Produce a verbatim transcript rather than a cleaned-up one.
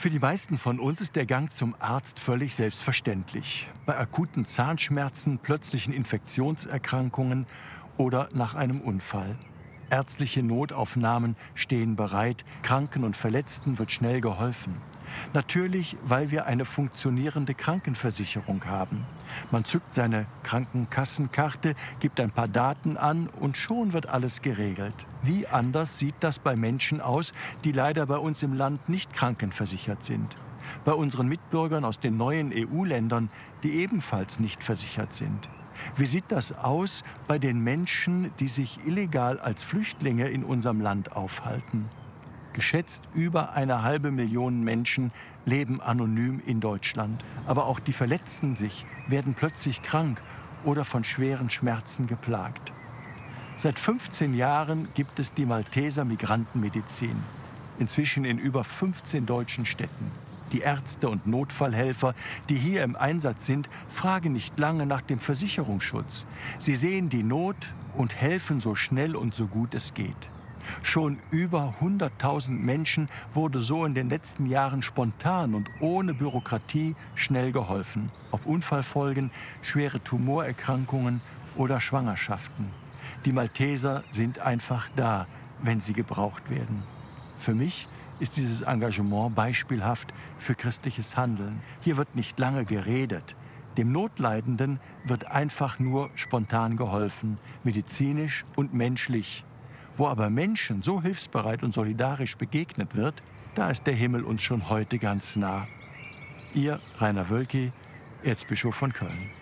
Für die meisten von uns ist der Gang zum Arzt völlig selbstverständlich. Bei akuten Zahnschmerzen, plötzlichen Infektionserkrankungen oder nach einem Unfall. Ärztliche Notaufnahmen stehen bereit, Kranken und Verletzten wird schnell geholfen. Natürlich, weil wir eine funktionierende Krankenversicherung haben. Man zückt seine Krankenkassenkarte, gibt ein paar Daten an und schon wird alles geregelt. Wie anders sieht das bei Menschen aus, die leider bei uns im Land nicht krankenversichert sind? Bei unseren Mitbürgern aus den neuen E U-Ländern, die ebenfalls nicht versichert sind? Wie sieht das aus bei den Menschen, die sich illegal als Flüchtlinge in unserem Land aufhalten? Geschätzt über eine halbe Million Menschen leben anonym in Deutschland. Aber auch die verletzen sich, werden plötzlich krank oder von schweren Schmerzen geplagt. Seit fünfzehn Jahren gibt es die Malteser Migrantenmedizin. Inzwischen in über fünfzehn deutschen Städten. Die Ärzte und Notfallhelfer, die hier im Einsatz sind, fragen nicht lange nach dem Versicherungsschutz. Sie sehen die Not und helfen so schnell und so gut es geht. Schon über hunderttausend Menschen wurde so in den letzten Jahren spontan und ohne Bürokratie schnell geholfen. Ob Unfallfolgen, schwere Tumorerkrankungen oder Schwangerschaften. Die Malteser sind einfach da, wenn sie gebraucht werden. Für mich ist dieses Engagement beispielhaft für christliches Handeln. Hier wird nicht lange geredet. Dem Notleidenden wird einfach nur spontan geholfen, medizinisch und menschlich. Wo aber Menschen so hilfsbereit und solidarisch begegnet wird, da ist der Himmel uns schon heute ganz nah. Ihr Rainer Wölki, Erzbischof von Köln.